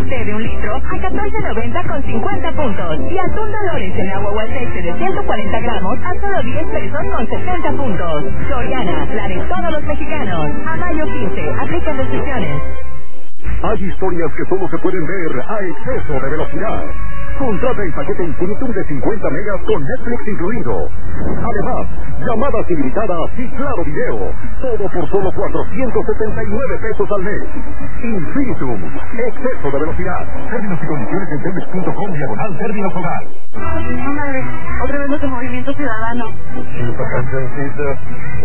té de 1 litro a $14.90 con 50 puntos. Y atún Dolores en agua o aceite de 140 gramos a solo 10 pesos con 70 puntos. Soriana, la de todos los mexicanos. A mayo 15, aplican restricciones. Hay historias que solo se pueden ver a exceso de velocidad. Contrata el paquete Infinitum de 50 megas con Netflix incluido. Además, llamadas ilimitadas y claro video. Todo por solo 479 pesos al mes. Infinitum, exceso de velocidad. Términos y condiciones en telmex.com/términos hogar. No, madre, otra vez los de Movimiento Ciudadano. Sí, cancioncita.